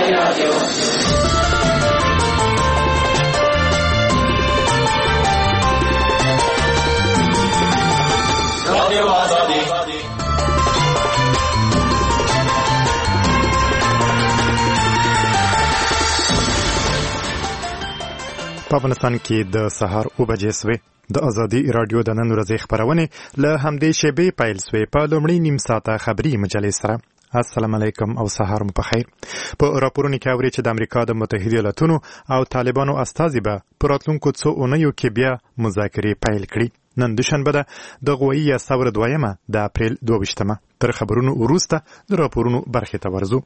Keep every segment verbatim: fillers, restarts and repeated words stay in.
په افغانستان کې د سهار اوه بجې سوې. د ازادي راډیو د نن ورځې خپرونې له همدې شیبې پیل سوې په لومړي نیم ساعته خبري مجلې سره. السلام علیکم او سهار مو پخیر. په راپورونو کې اوري چې د امریکا د متحده ایالاتونو او طالبانو استازي به په راتلونکو څو اونیو کې بیا مذاکرې پیل کړي. نن دوشنبه ده د غوایي یا ثور دویمه د اپریل دوه ویشتمه. تر خبرونو وروسته د راپورونو برخې ته ورځو.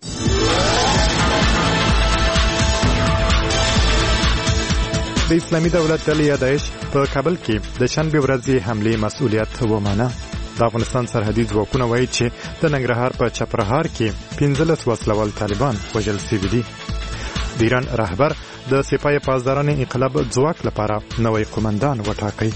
د اسلامي دولت ډلې یا داعش په کابل کې د شنبې ورځې حملې مسؤلیت ومانه. د افغانستان سرحدي ځواکونه وایي چې د ننګرهار په چپرهار کې پنځلس وسلوال طالبان وژل شوي دي. د ایران رهبر د سپاه پاسداران انقلاب ځواک لپاره نوی قومندان وټاکي.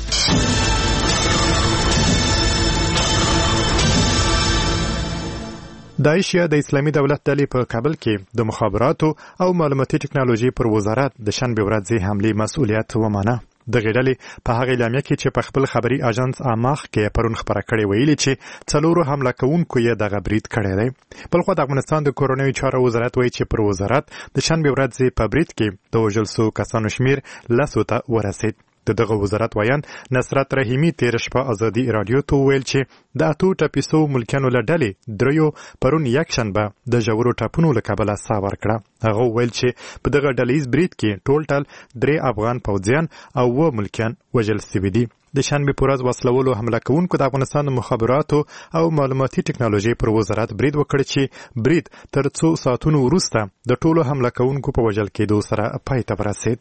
داعش یا د اسلامي دولت ډلې په کابل کې د مخابراتو او معلوماتي ټکنالوژي پر وزارت د شنبې ورځې حملې مسؤلیت ومانه. دغه ډلې په هغه اعلامیه کې چې په خپل خبري اژانس اماخ کې پرون خبره کړې ویلي چې څلورو حمله کوونکو یې دغه برید کړی دی. بلخو د افغانستان د کورنیو چارو وزارت وایي چې پر وزارت د شنبې ورځې په برید کې د وژل شوو کسانو شمیر لسو ته ورسید. د دغه وزارت ویان نصرت رحیمي تیر شپه ازادي راډیو ته ویل چې د اتو ټاپیسو ملکیانو له ډلې دریو پرون یکشنبه د ژورو ټاپونو له کبله ساه ورکړه. هغه ویل چې په دغه ډلهیز برید کې ټول ټال درې افغان پوځیان او اووه ملکیان وژل شوي دي. د شنبې په ورځ وسلولو حمله کوونکو د افغانستان د مخابراتو او معلوماتي ټکنالوژي پر وزارت برید وکړ چې برید تر څو ساعتونو وروسته د ټولو حمله کوونکو په وژل کېدو سره پای ته ورسید.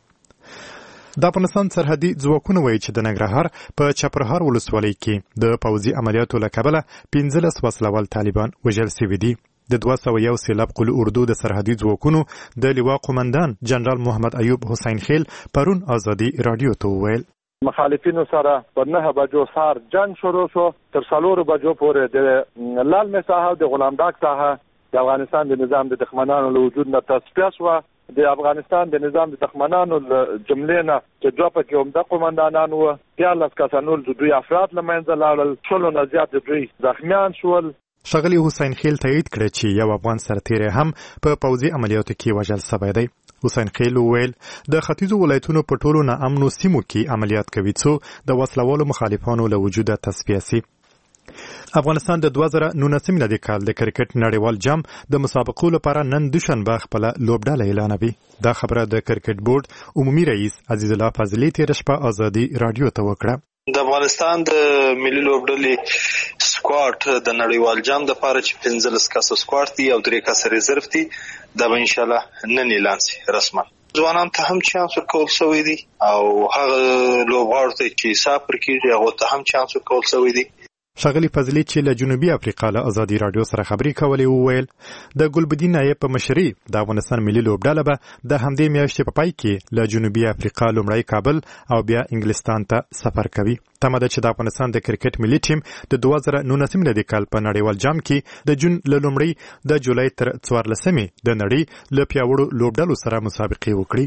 د افغانستان سرحدي ځواکونه وایي چې د ننګرهار په چپرهار ولسوالۍ کې د پوځي عملیاتو له کبله پنځلس وسلوال طالبان وژل شوي دي. د دوه سوه یو سیلاب قل اردو د سرحدي ځواکونو د لوا قومندان جنرال محمد ایوب حسین خیل پرون ازادي راډیو ته وویل مخالفینو سره په نه بجو سار جنگ شروع شو. تر څلورو بجو پورې د لالمې ساحه د غلام ډاک ساحه د افغانستان د نظام د دښمنانو له وجود نه تصفیه شوه. د افغانستان د نظام د دښمنانو جملې نه چې دوه پکې عمده قومندانان وو، دیارلس کسانو د دوی افراد له منځه لاړل، شلو نه زیات د دوی زخمیان شول. ښاغلي حسین خیل تایید کړی چې یو افغان سرتیری هم په پوځي عملیاتو کې وژل شوی دی. حسین خیل وویل د ختیځو ولایتونو په ټولو ناامنو سیمو کې عملیات کوي څو د وسلوالو مخالفانو له وجوده تصفیه شي. افغانستان د دوه زره نولسم میلادي کال د کرکټ نړیوال جام د مسابقو لپاره نن دوشنبه خپله لوبډله اعلانوي. دا خبره د کرکټ بورډ عمومي رئیس عزیز الله فاضلي تېره شپه ازادي راډیو ته وکړه. د افغانستان د ملي لوبډلې سکواډ د نړیوال جام لپاره چې پنځلس کسه سکواډ دي او درې کسه ریزرف دي دا به ان شاء الله نن اعلان شي رسما. ځوانان ته هم چانس ورکول شوی دی او هغه لوبغاړو ته چې سافر کیږي هغه ته هم چانس ورکول شوی دی. ښاغلي فضلي چې له جنوبي افریقا له ازادي راډیو سره خبرې کولې وویل د ګلبدین نایب په مشرۍ د افغانستان ملي لوبډله به د همدې میاشتې په پای کې له جنوبي افریقا لومړی کابل او بیا انګلستان ته سفر کوي. تمه ده چې د افغانستان د کرکټ ملي ټیم د دوه زره نولسم میلادي کال په نړیوال جام کې د جون له لومړۍ د جولای تر څوارلسمې د نړۍ له پیاوړو لوبډلو سره مسابقې وکړي.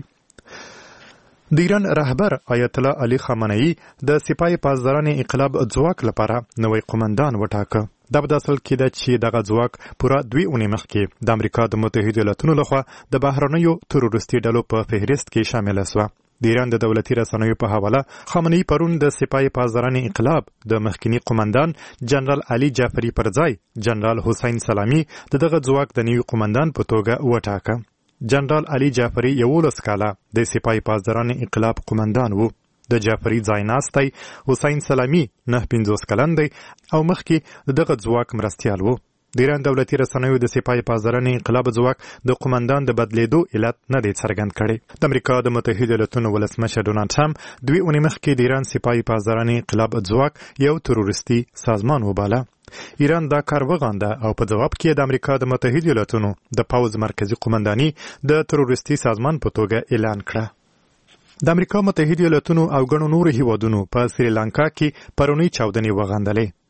د ایران رهبر آیت الله علي خامنه‌ای د سپاه پاسداران انقلاب ځواک لپاره نوی قومندان وټاکه. دا په اصل کې ده چې دغه ځواک پوره دوی اونۍ مخکې د امریکا د متحده ایالاتونو لخوا د بهرنیو تروریستي ډلو په فهرست کې شامل شوه. د ایران د دولتي رسنیو په حواله خامنه‌ای پرون د سپاه پاسداران انقلاب د مخکنی قومندان جنرال علي جعفری پر ځای جنرال حسین سلامي د دغه ځواک د نوي قومندان په توګه وټاکه. جنرال علي جعفری یولس کاله د سپاه پاسداران انقلاب قومندان وو. د جعفری ځایناستی حسین سلامي نه پنځوس کلن دی او مخکې دغه ځواک مرستیال وو. د ایران دولتي رسنیو د سپاه پاسداران انقلاب ځواک د قومندان د بدلیدو علت نه دی څرګند کړی. د امریکا د متحده ایالاتونو ولسمشر ډونالډ ټرمپ دوی اونۍ مخکې د ایران سپاه پاسداران انقلاب ځواک یو تروریستي سازمان وباله. ایران دا کار وغانده او په جواب کې د امریکا د متحده ایالاتونو د پوځ مرکزی قومنداني د تروریستي سازمان په توګه اعلان کړه. د امریکا متحده ایالاتونو او ګڼو نورو هیوادونو په سریلانکا کې پرونی چاودنې وغندلې.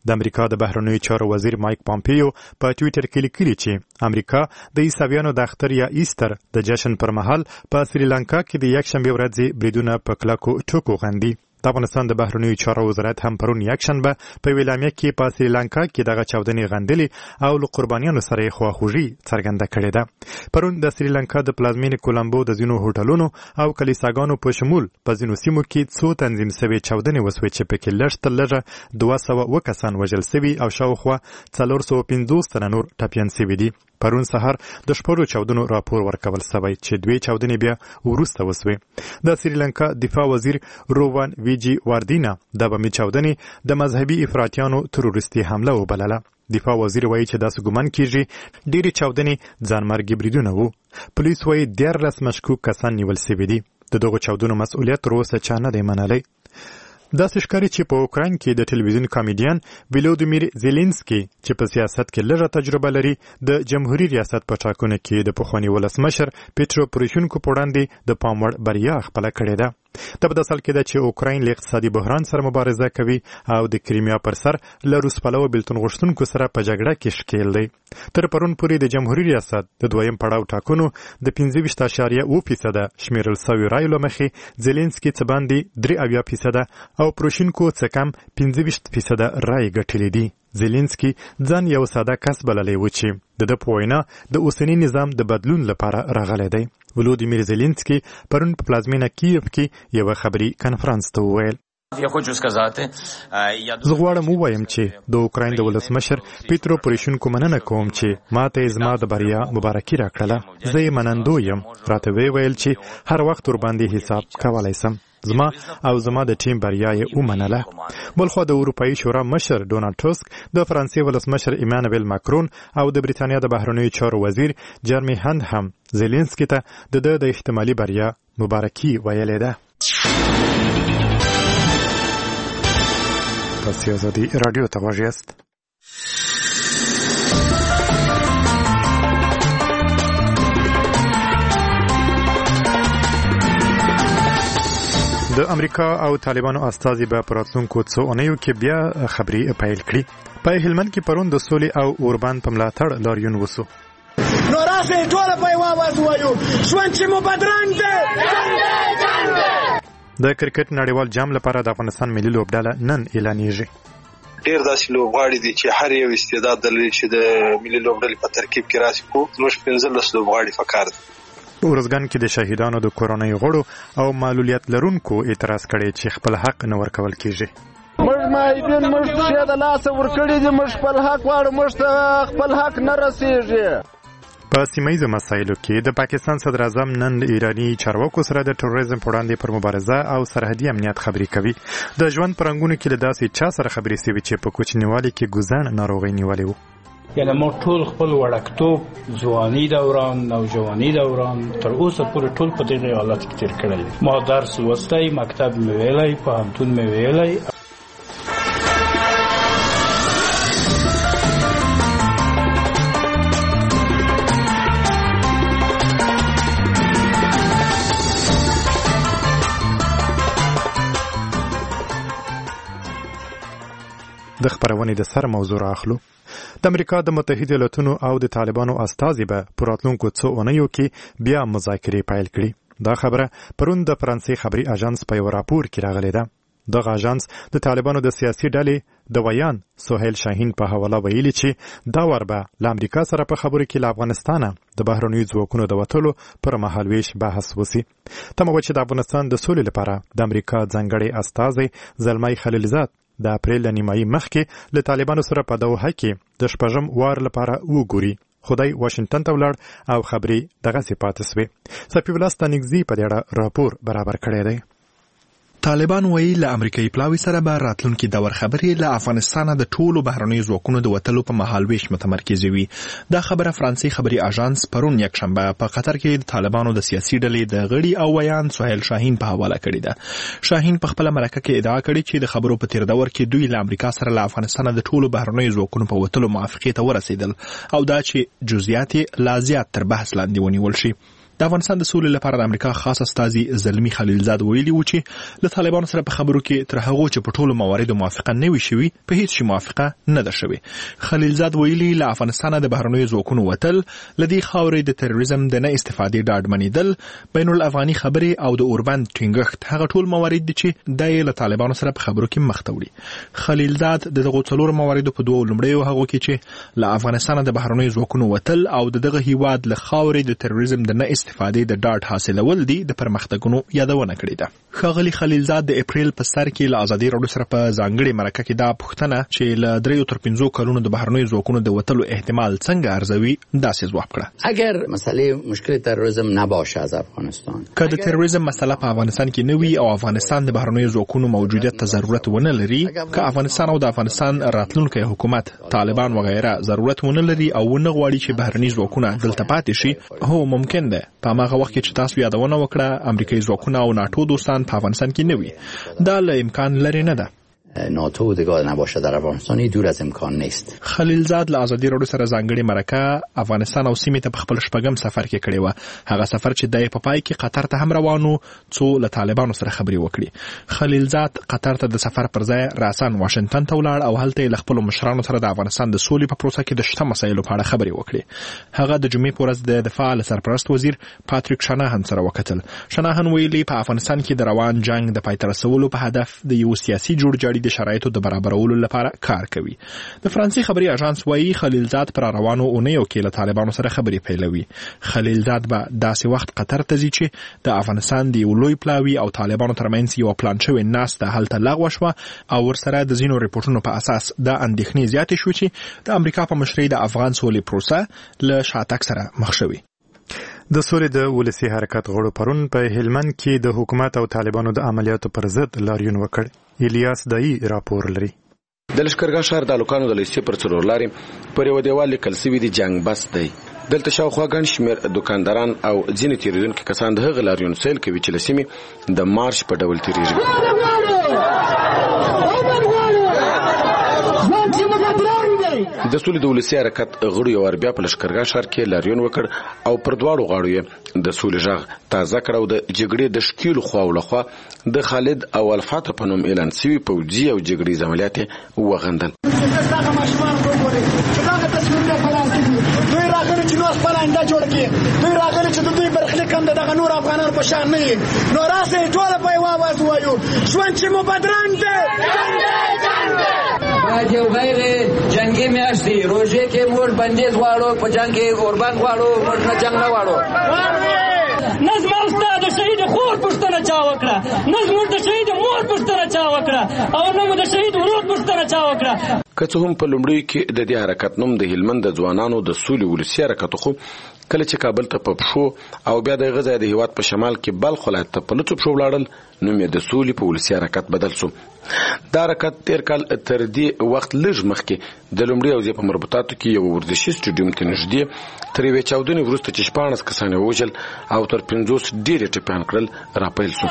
د امریکا د بهرنیو چارو وزیر مایک پامپیو په ټویټر کې لیکلي چې امریکا د عیسویانو د اختر یا ایستر د جشن پر مهال په سریلانکا کې د یکشنبه ورځې بریدونه په کلکو ټکو غندي. د افغانستان د بهرنیو چارو وزارت هم پرون یکشنبه په ویلامیا کې په سریلانکا کې دغه چاودنې غندلې او له قربانیانو سره یې خواخوږي څرګنده کړې ده. پرون د سریلانکا د پلازمینې کولمبو د ځینو هوټلونو او کلیساګانو په شمول په ځینو سیمو کې څو تنظیم شوې چاودنې وسوې چې پکې لږ تر لږه دوه سوه اووه کسان وژل شوي او شاوخوا څلور سوه پنځوس تنه نور ټپیان شوي دي. پرون سهار د شپږو چاودنو راپور ورکول شوی چې دوی چاودنې بیا وروسته وسوې. د سریلانکا دفاع وزیر رووان ویجی واردینا د بمي چاودنې د مذهبي افراطیانو تروریستي حمله وبلله. دفاع وزیر وایي چې داسې ګمان کیږي ډېرې چاودنې ځانمرګي بریدونه وو. پولیس وایي دیارلس مشکوک کسان نیول شوي دي. د دغو چاودنو مسؤلیت تر اوسه چا نه دی منلی. داسې ښکاري چې په اوکراین کې د ټلویزیون کامیډین ولودیمیر زیلینسکي چې په سیاست کې لږه تجربه لري د جمهوریت ریاست په ټاکنو کې د پخواني ولسمشر پیټرو پوروشینکو په وړاندې د پام وړ بریا خپله کړې ده. دا په داسې حال کې ده چې اوکراین له اقتصادي بحران سره مبارزه کوي او د کریمیا پر سر له روس پلوه بېلتون غوښتونکو سره په جګړه کې ښکېل دی. تر پرون پورې د جمهوریت ریاست د دویم پړاو ټاکنو د پنځه ویشت اعشاریه اوه فیصده شمیرل شویو رایو له مخې زیلینسکي څه باندې درې اویا فیصده او پروشینکو څه کم پنځه ویشت فیصده رایې ګټلې دي. زیلینسکي ځان یو ساده کس بللی و چې د ده په وینا د اوسني نظام د بدلون لپاره راغلی دی. ولودیمیر زیلینسکي پرون په پلازمینه کیف کې یوه خبري کنفرانس ته وویل: زه غواړم ووایم چې د اوکراین د ولسمشر پیټرو پوروشینکو مننه کوم چې ما ته یې زما د بریا مبارکي راکړله. زه یې منندو یم. راته ویې ویل چې هر وخت ورباندې حساب کولی سم. زما او زما د ټیم بریا یې ومنله. بلخوا د اروپایي شورا مشر ډونالډ ټسک، د فرانسې ولسمشر ایمانویل ماکرون او د بریتانیا د بهرنیو چارو وزیر جرمی هند هم زیلینسکي ته د ده د احتمالي بریا مبارکي ویلې ده. تاسو آزادي رادیو ته غوږ یاست. د امریکا او طالبانو استازي به په راتلونکو څو اونیو کې بیا خبري پیل کړي. په هلمند کې پرون د سولې او اوربند په ملاتړ لاریون وسو. نو راځئ ټول په یوه اواز ووایو: ژوند چې مو بدرنګ دی. د کرکټ نړیوال جام لپاره د افغانستان ملي لوبډله نن اعلانیږي. ډېر داسې لوبغاړي دي چې هر یو استعداد لري چې د ملي لوبډلې په ترکیب کې راشي. خو زموږ پنځلس لوبغاړي پکار دي. په ارزګان کې د شهیدانو د کورنۍ غړو او معلولیت لرونکو اعتراض کړی چې خپل حق نه ورکول کیږي. موږ مایدین موږ چې د لاسه ورکړي دي، موږ خپل حق غواړو، موږ ته خپل حق نه رسیږي. په سیمهیزو مسایلو کې د پاکستان صدر اعظم نن د ایراني چارواکو سره د تروریزم په وړاندې پر مبارزه او سرحدي امنیت خبرې کوي. د ژوند په رنګونو کې له داسې چا سره خبرې شوي چې په کوچنیوالي کې ګوزن ناروغۍ نیولې وو. یعنی ما ټول خپل وړکتوب، ځواني دوران، نوجواني دوران تر اوسه پورې ټول په دغه حالت کې تیر کړی. ما درس لوستی، مکتب مې ویلی، پوهنتون مې ویلی. د خبرونې د سر موضوع راخلو. د امریکا د متحده ایالاتونو او د طالبانو استازي به په راتلونکو څو اونیو کې بیا مذاکرې پیل کړي. دا خبره پرون د فرانسې خبري اژانس په یو راپور کې راغلې ده. دغه اژانس د طالبانو د سیاسي ډلې د ویان سهیل شاهین په حواله ویلي چې دا ور به له امریکا سره په خبرو کې له افغانستانه د بهرنیو ځواکونو د وتلو پر مهالویش بحث وسی. تمه وه چې د افغانستان د سولې لپاره د امریکا ځانګړی استازی زلمي خلیلزاد د اپریل نیمایي مخکې له طالبانو سره په دوحه کې د شپږم وار لپاره وګوري. خدای واشنگټن ته ولاړ او خبرې دغسې پاتې سوې. صفي الله ستانکزي په دې اړه راپور برابر کړی دی. طالبان وایي له امریکایي پلاوي سره به راتلونکي دور خبرې له افغانستانه د ټولو بهرنیو ځواکونو د وتلو په مهالویش متمرکزې وي. دا خبره فرانسې خبري اژانس پرون یکشنبه په قطر کې د طالبانو د سیاسي ډلې د غړي او ویان سهیل شاهین په حواله کړې ده. شاهین په خپله مرکه کې ادعا کړې چې د خبرو په تیر دور کې دوی له امریکا سره له افغانستانه د ټولو بهرنیو ځواکونو په وتلو موافقې ته ورسېدل او دا چې جزئیات یې لا زیات تر بحث لاندې ونیول شي. د افغانستان د سولې لپاره د امریکا خاص استازي زلمی خلیلزاد ویلي و چې له طالبانو سره په خبرو کې تر هغه چې په ټولو مواردو موافقه نه وي شوې په هیڅ شي موافقه نه ده شوې. خلیلزاد ویلي له افغانستان د بهرنیو ځواکونو وتل لدی خاورې د تروریزم د نه استفادې ډاډ منیدل بین الافغاني خبرې او د اوربند ټینګښت هغه ټول موارد دي چې د له طالبانو سره په خبرو کې مخ ته وړي. خلیلزاد د دغه څلور مواردو په دوه لومړیو هغو کې چې له افغانستان د بهرنیو ځواکونو وتل او د دغه هیواد له خاورې د تروریزم د نه استفادې د ډاډ حاصلول دي د پرمختګونو یادونه کړې ده. ښاغلي خلیلزاد د اپریل په سر کې له ازادي راډیو سره په ځانګړې مرکه کې دا پوښتنه چې له دریو تر پنځو کلونو د بهرنیو ځواکونو د وتلو احتمال څنګه ارزوي داسې ځواب کړه. اگر مسئله مشکل تروریسم نباشه از افغانستان که د تروریزم مسله په افغانستان کې نه وي او افغانستان د بهرنیو ځواکونو موجودیت ته ضرورت ونه لري، که افغانستان او د افغانستان راتلونکی حکومت طالبان وغیره ضرورت ونه لري او ونه غواړي چې بهرني ځواکونه دلته پاتې شي، هو ممکن ده په هغه وخت کې چې تاسو یادونه وکړه امریکایي ځواکونه او ناتو دوستان په افغانستان کې نه وي. دا له امکان لري نه ده. ناتو دیگه نباشه در افغانستان دور از امکان نیست. خلیلزاد له ازادي راډیو سره ځانګړې مرکه افغانستان او سیمې ته په خپل شپږم سفر کې کړې و، هغه سفر چې د په پای کې قطر ته هم روانو څو له طالبانو سره خبرې وکړي. خلیلزاد قطر ته د سفر پر ځای راسن واشنگټن ته ولاړ او هلته له خپل مشرانو سره د افغانستان د سولې په پروسه کې د شته مسایلو په اړه خبرې وکړي. هغه د جمعې په ورځ د دفاع له سرپرست وزیر پاتریک شناهن سره وکتل. شناهن ویلي په افغانستان کې د روان جنگ د پای ته رسولو په هدف د یو سیاسي جوړجاړي د شرایطو د برابرولو لپاره کار کوي. د فرانسې خبري اژانس وايي خلیلزاد پر روانو اونیو کې له طالبانو سره خبرې پیلوي. خلیلزاد به داسې وخت قطر ته ځي چې د افغانستان د یو لوی پلاوي او طالبانو ترمنځ یو پلان شوی ناسته هلته لغوه شوه او ورسره د ځینو ریپورتونو په اساس د اندېښنې زیاتې شوې چې د امریکا په مشرۍ د افغان سولې پروسه له شاتګ سره مخ شوې. د سولې د ولسی حرکت غړو پرون په هلمند کې د حکومت او طالبانو د عملیاتو پر ضد لاریون وکړ. الیاس دای راپور لري. د لشکرګاه شهر د الوکانو د لیسې پر څلور لارې پر یو دیوال لیکل سوي دي جنگ بس دی. دلته شاوخوا ګڼ شمېر دکانداران او ځینې تېرېدونکي کسان د هغه لاریون سیل کوي چې له سیمې د مارش په ډول تېرېږي. د سولې د ولسی حرکت غړو یو ور بیا په لشکرګاه شهر کې لاریون وکړ او پر دواړو غاړو یې د سولې غږ تازه کړ او د جګړې د شکیلو خوا ولخوا د خالد او الفاتح په نوم اعلان شوی پوځي او جګړې عملیات وغندل. دوی راغلي چې نو خپل انده جوړ کړي، دوی راغلي چې دوی برخلیک هم دغه نور افغانانو په شان نه وي. نو راځي ټول په یو आवाज وایو ژوند چې مو بدرنګ دی. باید یو غیر جنگي میاشت دی، روژې کې موږ بندیز غواړو، په جنګ کې اوربند غواړو، موږ نه جنګ نه غواړو. نظم ستا د شهید خور پوښتنه چا وکړه، نظم د شهید مور پوښتنه چا وکړه او نه مو د شهید ورور پوښتنه چا وکړه. که څه هم په لومړیو کې د دې حرکت نوم د هلمند د ځوانانو د سولې ولسي حرکت خو کله چې کابل ته په پښو او بیا د غزا د هیواد په شمال کې بلخ ولایت ته په لڅو پښو ولاړل، نوم یې د سولې په ولسي حرکت بدل شو. دا حرکت تیر کال تر دې وخت لږ مخکې د لومړي او په مربوطاتو کې یو ورزشي سټیډیوم ته نږدې تر یوې چاودنې وروسته چې شپاړس کسان یې ووژل او تر پنځوس ډېرې ټپیان کړل راپیل شو.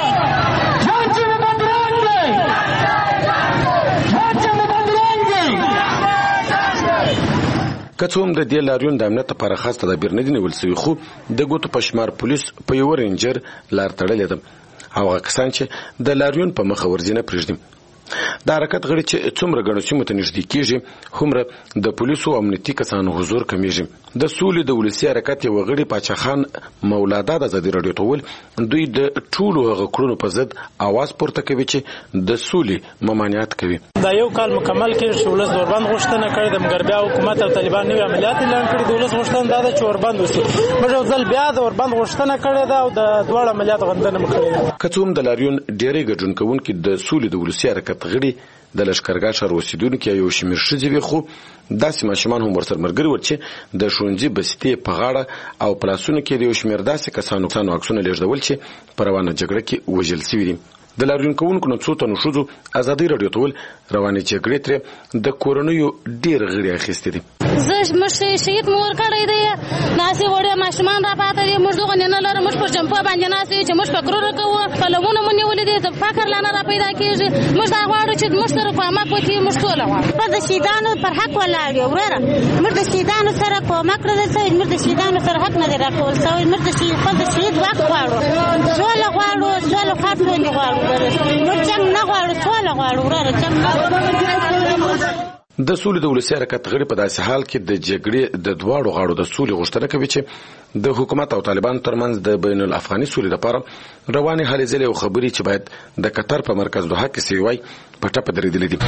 که څه هم د دې لاریون د امنیت لپاره خاص تدابیر نه دي نیول شوي، خو د ګوتو په شمار پولیس په یوه رینجر لار تړلې ده او هغه کسان چې د لاریون په مخه ورځي نه پرېږدي. د حرکت غړي چې څومره ګڼو سیمو ته نږدې کېږي هومره د پولیسو او امنیتي کسانو حضور کمیږي. د سولې د ولسي حرکت یو غړي پاچا خان مولادا د ازادي راډیو ته وویل دوی د ټولو هغه کړنو په ضد اواز پورته کوي چې د سولې ممانعت کوي. دا یو کال مکمل کې چې ولس اوربند غوښتنه کړې د مګر بیا حکومت او طالبان نوي عملیات اعلان کړي. د ولس غوښتنه دا ده چې اوربند وشي، موږ یو ځل بیا د اوربند غوښتنه کړې ده او د دواړو عملیات غندنه مو کړې ده. که څه هم د لاریون ډېری ګډون کوونکي د سولې د ولسي حرکت غړي د لشکرګاه شهر اوسېدونکي یو شمېر ښځې وي، خو داسې ماشومان هم ورسره ملګري ول چې د ښوونځي بستې په غاړه او په لاسونو کې د یو شمېر داسې کسانو عکسونه لېږدول چې په روانه جګړه کې وژل شوي دي. د لاریون کوونکو نو څو تنو شوزو ازادي رادیو ته ول رواني جګړې تر د کورونیو ډیر غړي اخیستې دي. زه مشه شهید مور کړی دی ناسي وړه ماشومان را پاتې دي موږ دغه نه لره موږ پر جنپو باندې ناسي چې موږ فکر وکړو فلمونه مونږ ولې دي د فکر لانه را پیدا کیږي موږ دا غواړو چې موږ سره کومک وکړي موږ ټول غواړو په د شهیدانو پر حق ولاړ یو ورته موږ د شهیدانو سره کومک کړل چې موږ د شهیدانو سره حق نه راکول سوي موږ د شهید په شهید وخت غواړو ټول غواړو ټول خاطر نه غواړو موږ څنګه نه غواړو ټول غواړو ورته څنګه د سولې د ولسي حرکت غړي په داسې حال کې د جګړې د دواړو غاړو د سولې غوښتنه کوي چې د حکومت او طالبانو ترمنځ د بین الافغاني سولې لپاره رواني هلې ځلې او خبرې چې باید د قطر په مرکز دوحه کې سوي وای په ټپه درېدلې دي.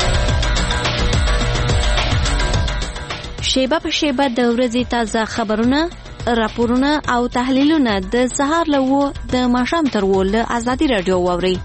شیبه په شیبه د ورځې تازه خبرونه راپورونه او تحلیلونه د سهار له و د ماښام تر و له ازادي رادیو واوري.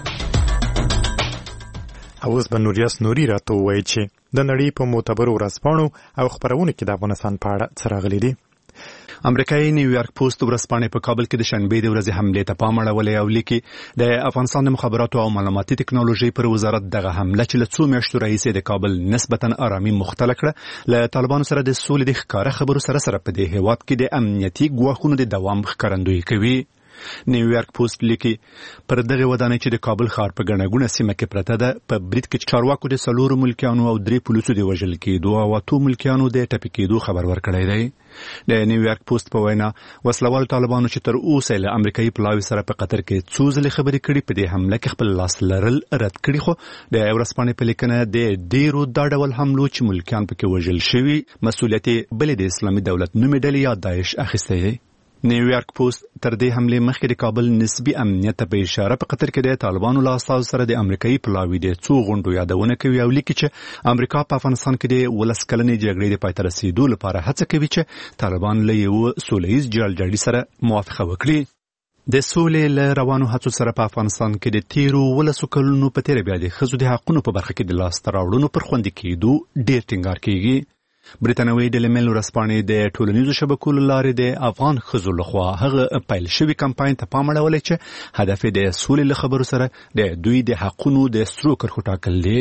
اوس به نوریاس نوري راته وایي چې د نړۍ په معتبرو ورځپاڼو او خبرونو کې د افغانستان په اړه څه راغلي دي. امریکایي نیویارک پوسټ ورځپاڼې په کابل کې د شنبې د ورځې حملې ته پام اړولی او لیکي د افغانستان د مخابراتو او معلوماتي ټکنالوژي پر وزارت دغه حمله چې له څو میاشتو راهیسې د کابل نسبتا آرامي مختله کړه له طالبانو سره د سولې د ښکاره خبرو سره سره په دې هیواد کې د امنیتي ګواښونو د دوام ښکارندویي کوي. نیویارک پوسټ لیکي پر دغه ودانۍ چې د کابل ښار په ګڼه سیمه کې پرته ده په برید کې چارواکو د څلورو ملکیانو او درې پولیسو د وژل کېدو او اتو ملکیانو د ټپي کېدو خبر ورکړی دی. د نیویارک پوسټ په وینا وسلوال طالبانو چې تر اوسه له امریکایي پلاوي سره په قطر کې څو ځلې خبرې کړي په دې حمله کې خپل لاس لرل رد کړي خو د ورځپاڼې په لیکنه د ډیرو دا ډول حملو چې ملکیان پکې وژل شوي مسؤلیت بل د اسلامي دولت نومې ډلې یا داعش اخیستی دی. نیویارک پوسټ تر دې حملې مخکې د کابل نسبی امنیت په اشاره په قطر کې د طالبانو له استازو سره د امریکایي پلاوي د څو غونډو یادونه کوي او لیکي چې امریکا په افغانستان کې د ولس کلنې جګړې د پای ته رسیدو لپاره هڅه کوي چې طالبان له یو سولهییز جالجړي سره موافقه وکړي. د سولې له روانو هڅو سره په افغانستان کې د تیرو ولسو کلونو په تیر بیا د ښځو د حقونو په برخه کې د لاسته راوړنو پر خوندي کېدو ډېر ټینګار کېږي. بریتانوي ډیلی میل ورځپاڼې د ټولنیزو شبکو له لارې د افغان ښځو لخوا هغه پیل شوي کمپاین ته پام اړولی چې هدف یې د سولې له خبرو سره د دوی د حقونو د سرو کرښو ټاکل دی.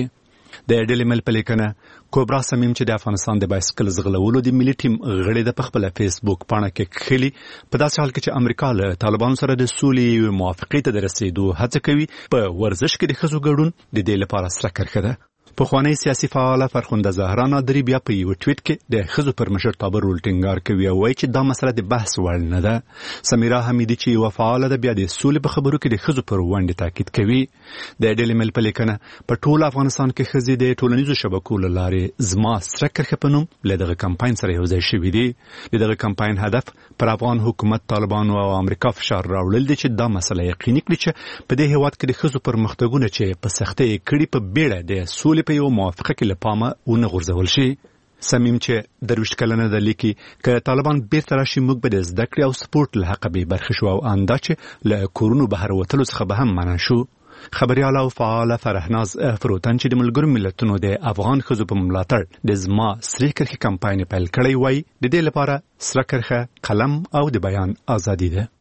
د ډیلی میل په لیکنه کوبرا سمیم چې د افغانستان د بایسکل ځغلولو د ملي ټیم غړی د خپله فیسبوک پاڼه کې کښلي په داسې حال کې چې امریکا له طالبانو سره د سولې موافقې ته د رسېدو هڅه کوي په ورزش کې د ښځو ګډون د دې لپاره سره کرښه ده. پخوانی سیاسي فعاله فرخنده زهرا نادري بیا په یو ټویټ کې د ښځو پر مشرتابه رول ټینګار کوي او وایي چې دا مسله د بحث وړ نه ده. سمیرا حمیدي چې یوه فعاله ده بیا د سولې په خبرو کې د ښځو پر ونډې تاکید کوي. د ډیلی میل په لیکنه په ټول افغانستان کې ښځې د ټولنیزو شبکو له لارې زما سره کرښه په نوم له دغه کمپاین سره یوځای شوي دي. د دغه کمپاین هدف پر افغان حکومت، طالبانو او امریکا فشار راوړل دي چې دا مسله یقیني کړي چې په دې هیواد کې د ښځو پرمختګونه چې په سختۍ یې کړي په بیړه د سولې په یو موافقه کې له پامه ونه غورځول شي. سمیم چې درویشت کلنه ده لیکي که طالبان بیرته راشي موږ به د زده کړې او سپورټ له حقه بې برخې شو او اندا چې له کورونو بهر وتلو څخه به هم منع شو. خبرياله او فعاله فرهناز فروتن چې د ملګرو ملتونو د افغان ښځو په ملاتړ د زما سرې کرښې کمپاین پیل کړی وای د دې لپاره سره کرښه قلم او د بیان ازادي ده.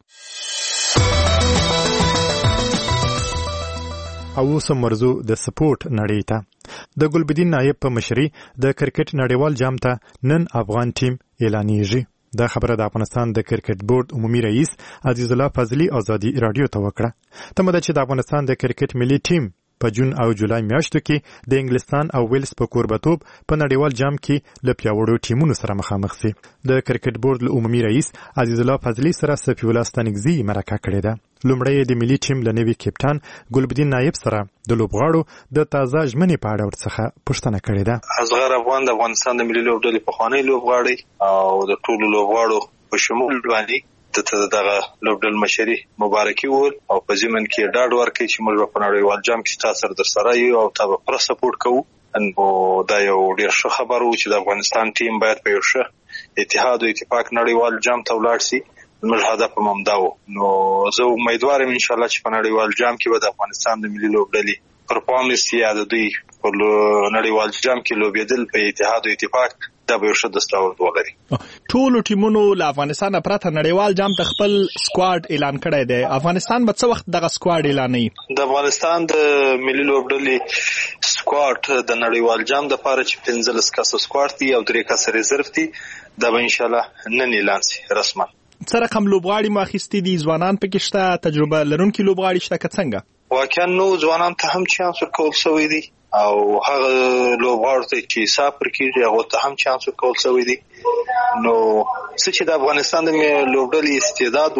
او اوس مرزو د سپورت نړۍ ته د ګلبدین نایب په مشري د کرکټ نړیوال جام ته نن افغان ټیم اعلانیږي. دا خبره د افغانستان د کرکټ بورډ عمومي رئیس عزیز الله فضلي ازادي رادیو ته وکړه. تمه ده چې د افغانستان د کرکټ ملي ټیم په جون او جولای میاشتو کې د انګلستان او ویلز په کوربتوب په نړیوال جام کې له پیاوړو ټیمونو سره مخامخ شي. د کرکټ بورډ له عمومي رئیس عزیز الله فضلي سره صفي الله ستانکزي مرکه کړې ده. لومړی د ملي ټیم له نوي کپټان ګلبدین نایب سره د لوبغاړو د تازه ژمنې په اړه ورڅخه پوښتنه کړې ده. اصغر افغان د افغانستان د ملي لوبډلې پخوانی لوبغاړی او د ټولو لوبغاړو په شمول باندې ته دغه لوبډل مشري مبارکي ول او په ضمن کې ډاډ ورکړي چې موږ په نړیوال جام کې تاسو در سره یو او تاسو پر سپورټ کوو. نو دا یو ډیر ښه خبر و چې د افغانستان ټیم باید په یو ښه اتحاد او اتفاق نړیوال جام ته ولاړ شي. موږ هدف هم همدا و. نو زه امیدوار یم ان شاء الله چې په نړیوال جام کې به د افغانستان د ملي لوبډلې پرفارمنس یا د دوی په نړیوال جام کې لوبېدل په اتحاد او اتفاق دا به ښه دستاورد ولري. ټولو ټیمونو له افغانستان پرته نړیوال جام ته خپل سکواډ اعلان کړی دی. افغانستان به څه وخت دغه سکواډ اعلانوي؟ د افغانستان د ملي لوبډلې سکواډ د نړیوال جام د پاره چې پنځلس کسه سکواډ دی او درې کسه ریزرو دی، دا به ان شاء الله نن اعلان شي رسما. څه رقم لوبغاړي مو اخیستي دي؟ ځوانان پکې شته؟ تجربه لرونکي لوبغاړي شته که څنګه؟ واقعا نو ځوانان ته هم چانس ورکول شوی دی او هغه لوبغاړو ته چې سافر کیږي هغه ته هم چانس ورکول شوی دی. نو څه چې د افغانستان د لوبډلې استعداد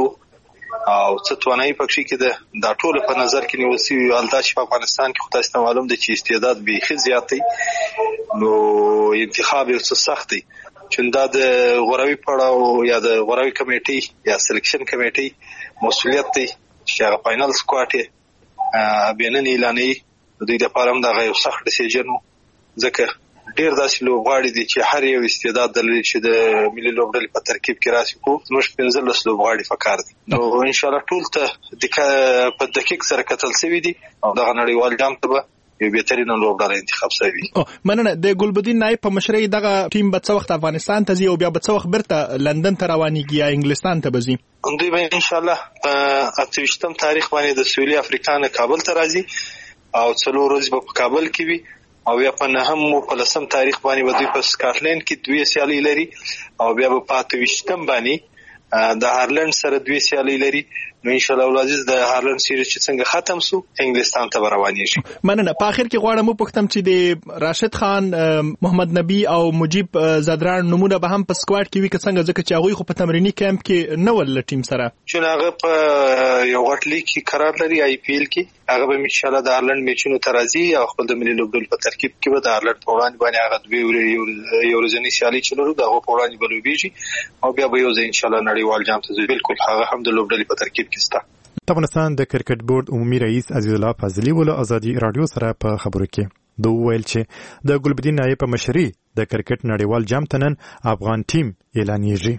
او څه توانایي پکې کې ده دا ټول په نظر کې نیول شوی. البته چې په افغانستان کې خو تاسو معلوم دي چې استعداد به خې زیات دی، نو انتخاب یې څه سخت دی چې دا د غوراوي پړاو یا د غوراوي کمیټي یا سلیکشن کمیټي مسؤلیت دی چې هغه فائنل سکواډ یې بینن اعلانوي. دوی د پاره هم دا یو سخت ډیسیژن ځکه ډیر داسې لوبغاړي دي چې هر یو استعداد لري چې د ملي لوبډلې په ترکیب کې راشي. کو زموږ پنځلس لوبغاړي فکر دي، نو ان شاء الله ټول ته د په دقیق سره کتل شوی دي او دا نړیوال جام ته به یو بهترین لوبډله انتخاب شوی. مننه. د ګلبدین نایب په مشرۍ دغه ټیم به څه وخت افغانستان ته ځي او بیا به څه وخت بیرته لندن ته روانېږي یا انګلستان ته به ځي؟ دوی به ان شاء الله اته ویشتم تاریخ باندې د سویلي افریقا نه کابل ته راځي او څلور ورځې به په کابل کې وي او بیا په نهم په لسم تاریخ باندې به دوی په سکاټلند کې دوی سیالي لري او بیا به په اته ویشتم باندې د هارلند سره دوی سیالي لري. نو ان شاء الله العزیز د هارلند سیریز چې څنګه ختم سو انګلستان ته روانېږي. مننه. په اخر کې غواړم وپوښتم چې د راشد خان، محمد نبی او مجيب زدران نمونه به هم په سکواډ کې وي که څنګه، ځکه چې هغه خو په تمرینی کیمپ کې نه ول ټیم سره چې هغه په یو غټ لیګ کې قرار لري آی پی ایل کې. هغه به ان شاء الله د هارلند میچونو ته راځي او خپل د ملي لوبډلې په ترکیب کې به د هارلند په وړاندې باندې هغه دوی یو ورځنی سیالي چلو دا په وړاندې بلوبېږي او بیا به یو ځای ان شاء الله نړیوال جام ته ځي. بالکل هغه هم د لوبډلې په ترکیب کې ستا. د افغانستان د کرکټ بورډ عمومي رئیس عزیز الله فاضلی ول ازادي رادیو سره په خبرو کې دوه ویل چې د ګلبدین نایب په مشرۍ د کرکټ نړیوال جام ته نن افغان ټیم اعلانېږي.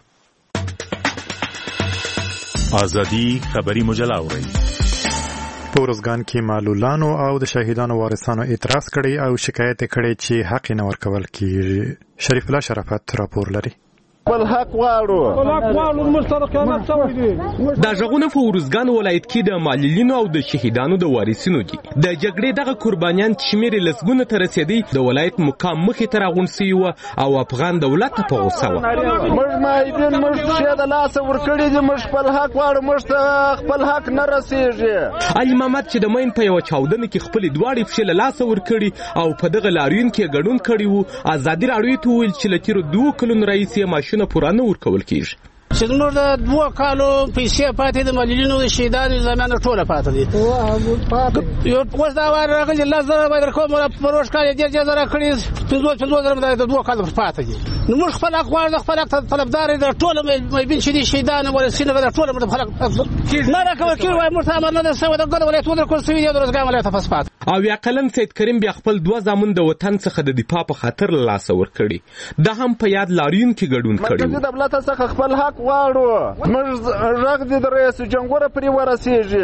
ازادي خبري مجله اوري. په ورځګان کې معلولانو او د شهیدانو وارثانو اعتراض کړي او شکایت کړي چې حق نه ورکول کیږي. شریف الله شرافت راپور لري. خپل حق واړو خپل حق واړو مستر قیامت شوی دی. دا ژغونه په ورزګان ولایت کې د معلولینو او د شهیدانو د وارثینو دي. د جګړې دغه قربانیان شمیر لسګونه ته رسیدي د ولایت مقام مخې ته راغون سی و او افغان دولت په غوسه و. موږ مایدین موږ شه د لاس ورکړي دي، موږ خپل حق واړو، موږ خپل حق نه رسیږي. علي محمد چې د مین په یو چاودنه کې خپل دواړي په له لاس ورکړي او په دغه لاریون کې ګډون کړي وو. ازادي راډیو ته ویل چې لکه دوه کلون رئیس یې شنه پورانه ورکول کیږي. چې زموږ د دوه کالو پیسې پاتې د معلولینو د شهیدانو زمانه ټوله پاتې دي. یو اوس دا وایي راغلي الله زره باید کوم پروش کال دې دې زره کړی پنځه پنځه زره د دوه کالو پاتې دي. نو موږ خپل اخبار د خپل طلبدار د ټوله مې بین شدي شهیدانو ورسینه د ټوله د خلک نه راکول کیږي. وایي موږ امر نه سوي د ګډ ولایت ودر کول سوي د روزګار ولایت په سپات او یا قلم سید کریم بیا خپل دوه زامن د وطن څخه د دفاع په خاطر لاس ورکړي. دا هم په یاد لاریون کې ګډون کړي. د دولت څخه خپل حق واړو، موږ رغ دي د رئیس جمهور پرې ورسیږي.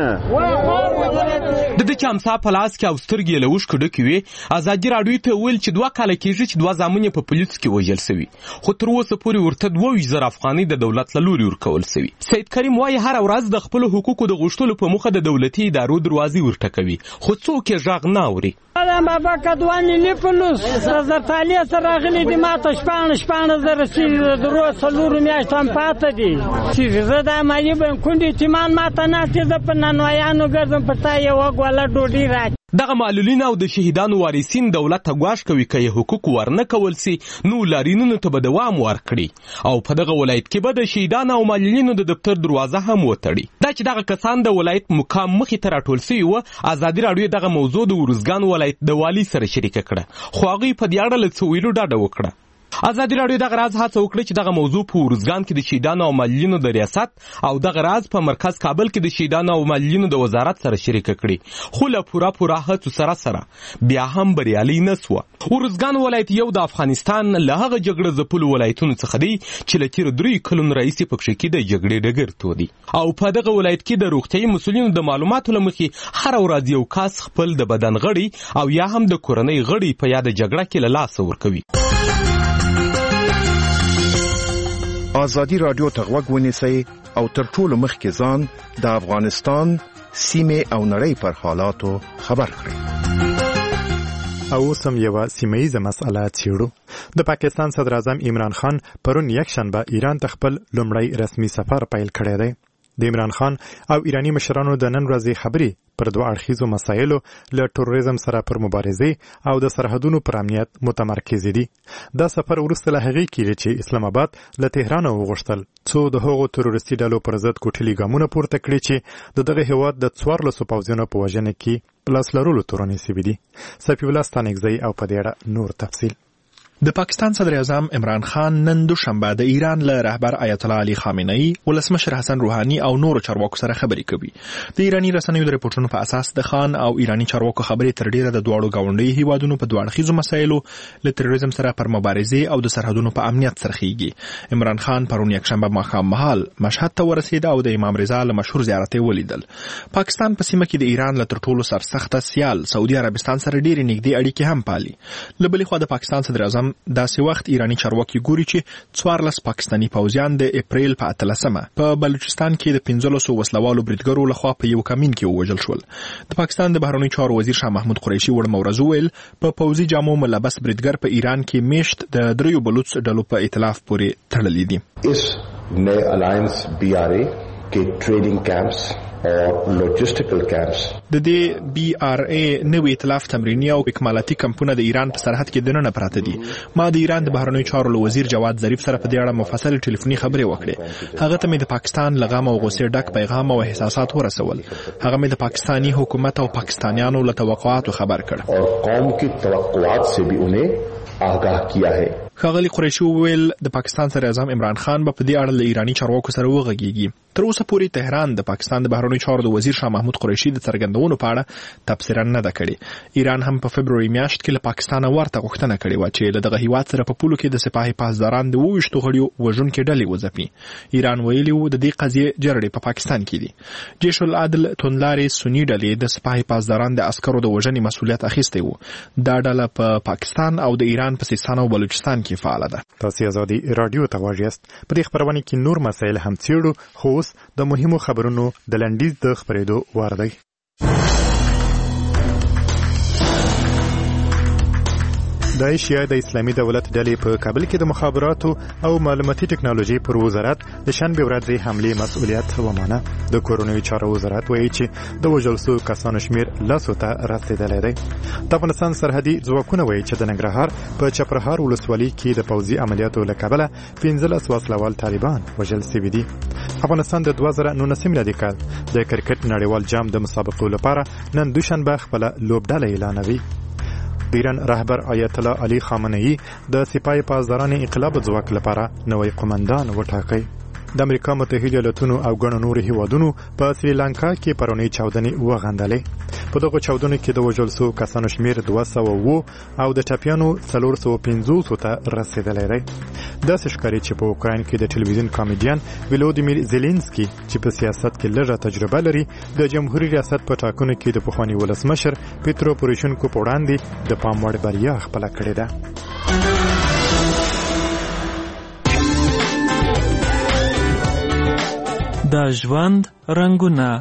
د د چمسا په لاس کې او سترګې له وښکو ډکې وي. ازادي راډیو ته ویل چې دوه کاله کېږي چې دوه زامن په پولیس کې وژل شوي، خو تر اوسه پورې ورته دوه ویشت زره افغانۍ د دولت له لوري ورکول شوي. سید کریم وایي هر ورځ د خپلو حقوقو د غوښتلو په موخه د دولتي ادارو دروازې ورټکوي، خو څوک یې غږ نه اوري. دا بابا کدوانی لیپلوس زر تالیه سره راغلي دي، ماته شپانه شپانه زره چې درو څلورو میاشتو هم پاته دي چې زه د مالي بانکونو اطمینان ماته ناستې زه په نانوایانو ګرځم په تا یوه ګوله ډوډۍ راکړي. دغه معلولین او د شهیدانو وارثین دولت ته ګواښ کوي که یې حقوق ورنه کول سي نو لاریونونو ته به دوام ورکړي او په دغه ولایت کې به د شهیدانو او معلولینو د دفتر دروازه هم وتړي. دا چې دغه کسان د ولایت مقام مخې ته راټول سوي وه، ازادي راډیو دغه موضوع د ورزګان ولایت د والي سره شریکه کړه، خو هغوی په دې اړه له څه ویلو ډاډه وکړه. ازادي راډیو دغه راز هڅه وکړه چې دغه موضوع په ورزګان کې د شهیدانو او معلولینو د ریاست او دغه راز په مرکز کابل کې د شهیدانو او معلولینو د وزارت سره شریکه کړي، خو له پوره پوره هڅو سره سره بیا هم بریالي نه سوه. ورزګان ولایت یو د افغانستان له هغه جګړه ځپلو ولایتونو څخه دی چې له تېرو دریو کلونو راهیسې پکښې کې د جګړې ډګر تودي او په دغه ولایت کې د روغتیایي مسؤلینو د معلوماتو له مخې هره ورځ یو کس خپل د بدن غړي او یا هم د کورنۍ غړي په یاده جګړه کې له لاسه ورکوي. ازادي رادیو ته غوږ ونیسئ او تر ټولو مخکې ځان د افغانستان سیمه او نړۍ پر حالاتو خبر کړئ. او سم یو سیمه‌ایزه مسأله چیرو. د پاکستان صدر اعظم عمران خان پرون یک شنبه ایران ته خپل لومړی رسمي سفر پیل کړی دی. د عمران خان او ایرانی مشرانو د نن ورځې خبرې پر دوه اړخیزو مسایلو له تروریزم سره پر مبارزه او د سرحدونو پر امنیت متمرکز دي. دا سفر وروسته له هغې کېږي چې اسلام آباد له تهران وغوښتل څو د هغو تروریستي ډلو پر ضد کوټلي ګامونه پورته کړي چې د دغه هیواد د څوارلسو پوځیانو په وژنه کې لاس لرلو تورنې سوي دي. صفي الله ستانکزی او په دې اړه نور تفصیل. د پاکستان صدر اعظم عمران خان نن دوشنبه د ایران له رهبر آیت الله علي خامنه‌ای، ولسمشر حسن روحاني او نورو چارواکو سره خبرې کوي. د ایرانی رسنیو د رپورټونو په اساس د خان او ایرانی چارواکو خبرې تر ډیره د دواړو گاونډي هیوادونو په دوه اړخیزو مسایلو له تروریزم سره پر مبارزه او د سرحدونو په امنیت سره خېږي. عمران خان پرون یکشنبه ماښام مهال مشهد ته ورسید او د امام رضا له مشهور زیارت یې ولیدل. پاکستان په سیمه کې د ایران له تر ټولو سرسخته سیال سعودي عربستان سره ډېرې نږدې اړیکې هم پالي. له بلې خوا د پاکستان صدر اعظم داسې وخت ایرانی چارواکي ګوري چې څوارلس پاکستانی پوځیان د اپریل په اتلسمه په بلوچستان کې د پنځلسو وسلوالو بریدګرو لخوا په یو کمین کې ووژل شول. د پاکستان د بهرنیو چارو وزیر شاه محمود قریشي وړمه ورځ وویل په پوځي جامو ملبس بریدګر په ایران کې میشت د دریو بلوچ ډلو په ائتلاف پورې تړلې دي. اس نئے الاینس بی آر اے کې ټریننګ کیمپس او لوجستیکل کیمپس د دې بی آر ای نوې ائتلاف تمرینی او اکمالاتي کمپونه د ایران په سرحد کې دننه پراته دي. ما د ایران د بهرنیو چارو وزیر جواد ظریف سره په دې اړه مفصل ټلیفوني خبرې وکړې. هغه ته مې د پاکستان لغم او غوسې ډک پیغام او احساسات ورسول. هغه مې د پاکستانی حکومت او پاکستانیانو له توقعاتو خبر کړ او قوم کی توقعات سے بھی انہیں آگاہ کیا ہے. ښاغلي قریشي وویل د پاکستان صدر اعظم عمران خان به په دې اړه له ایرانی چارواکو سره وغږیږي. تر اوسه پورې تهران د پاکستان د بهرنیو چارو د وزیر شاه محمود قریشي د څرګندونو په اړه تبصره نه ده کړې. ایران هم په فبروري میاشت کې له پاکستانه ورته غوښتنه کړې وه چې له دغه هیواد سره په پولو کې د سپاهي پاسداران د اوویشتو غړیو وژونکې ډلې وځپي. ایران ویلي و د دې قضیې جرړې په پاکستان کې دي. جیش العدل توندلارې سني ډلې د سپاهي پاسداران د عسکرو د وژنې مسؤلیت اخیستی و. دا ډله په پا پاکستان او د ایران په سیستان او بلوچستان کې فعاله ده. تاسو ازادي رادیو ته واجیاست. په دې خبرونه کې نور مسایل هم څېړو، خو اوس د مهمو خبرونو د لنډیز د خبرېدو وار دی. د ایشیا د اسلامي دولت ډلې په کابل کې د مخابراتو او معلوماتي ټکنالوژي پر وزارت د شنبې ورځې حملې مسؤلیت ومانه. د کورونوي چارو وزارت وایي چې د وژل شوو کسانو شمیر لسو ته رسېدلی دی. د افغانستان سرحدي ځواکونه وایي چې د ننګرهار په چپرهار ولسوالۍ کې د پوځي عملیاتو له کبله پنځلس وسلوال طالبان وژل شوي دي. افغانستان د دوه زره نولسم میلادي کال د کرکټ نړیوال جام د مسابقو لپاره نن دوشنبه خپله لوبډله اعلانوي. د ایران رهبر آیت الله علي خامنه‌ای د سپاه پاسداران انقلاب ځواک لپاره نوی قومندان وټاکي. د امریکا متحده ایالاتونو او ګڼو نورو هیوادونو په سریلانکا کې پرونی چاودنې وغندلې. په دغه چاودنو کې د وژل شوو کسانو شمیر دوه سوه اووه او د ټپیانو څلور سوه پنځوس ته رسېدلی دی. داسې ښکاري چې په اوکراین کې د ټلویزیون کامیډین ولودیمیر زیلینسکي چې په سیاست کې لږه تجربه لري د جمهوریت ریاست په ټاکنو کې د پخواني ولسمشر پیترو پوروشینکو په وړاندې د پام وړ بریا خپله کړې ده. د ژوند رنگونه.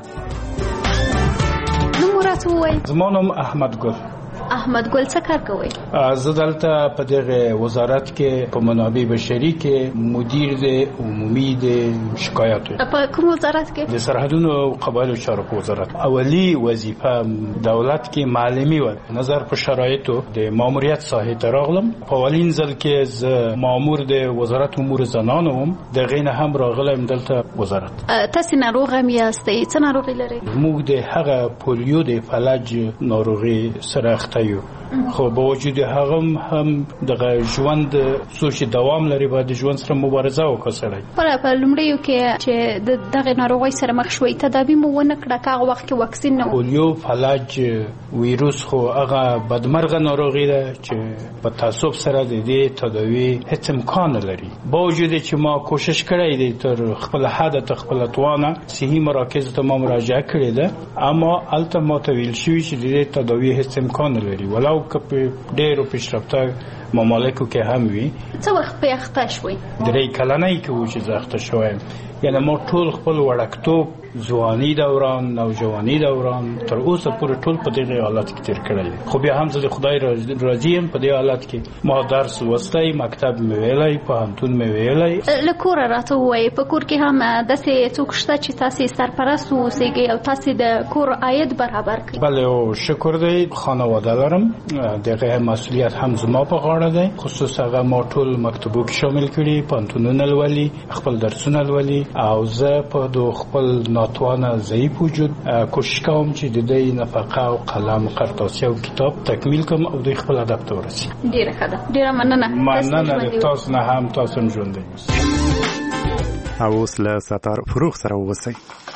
نو مراد وای زما نوم احمد ګل. احمد ګل څه کار کوي؟ زه دلته په دغه وزارت کې په منابع بشري کې مدیر د عمومي د شکایاتو. په کوم وزارت کې؟ د سرحدونو او قبایلو چارو په وزارت. اولی وظیفه دولت کې معلمي و. نظر په شرایطو د ماموریت ساحې ته راغلم. په اولین ځل کې زه مامور د وزارت امور زنانو وم. د غینه هم راغلم دلته وزارت. تاسو ناروغ هم یاستئ؟ څه ناروغي لرئ؟ موږ د هغه پولیو د فلج ناروغي سره یو خو با وجود هغه هم دغه ژوند سوچ دوام لري، باید ژوند سره مبارزه وکړي. پر په لومړیو کې چې دغه ناروغي سره مخ شوي تدابیر مو ونه کړه، هغه وخت کې واکسین نه و. پولیو فلج ویروس خو هغه بدمرغه ناروغي ده چې په تعصب سره د دې تداوی هیڅ امکان نه لري. با وجود چې ما کوشش کړی دی تر خپل حد ته خپل توانه صحي مراکز ته ما مراجعه کړې ده، اما الته ما ته ویل شوی چې د دې تداوی هیڅ امکان نه لري ولو که په ډېرو پیشرفته ممالکو کې هم وي. څه وخت په اخته شوي؟ درې کلنۍ کې و چې زه اخته شویم. یعنې ما ټول خپل وړکتوب، ځواني دوران، نوجواني دوران تر اوسه پورې ټول په دغه حالت کې تیر کړی. خو بیا هم زه د خدای راضي یم په دې حالت کې. ما درس لوستی، مکتب مې ویلی، پوهنتون مې ویلی. له کوره راته ووایئ، په کور کې هم داسې څوک شته چې تاسې سرپرست واوسېږئ او تاسې د کور عاید برابر کړئ؟ بله او شکر دی، خانواده لرم، دغه مسؤلیت هم زما په غاړه دی. خصوص هغه ما ټول مکتبو کې شامل کړي، پوهنتونونه لولي، خپل درسونه لولي او زه په دو خپل ناتوانه ضعیف وجود کوشش کوم چې د دې نفقه او قلم قرطاسي او کتاب تکمیل کوم او د خپل هدف ته ورسېږم. ډېره ښه ده، ډېره مننه. مننه د تاسو نه هم، تاسو هم ژوندی اوسئ. او اوس له ستار فروغ سره اوسئ.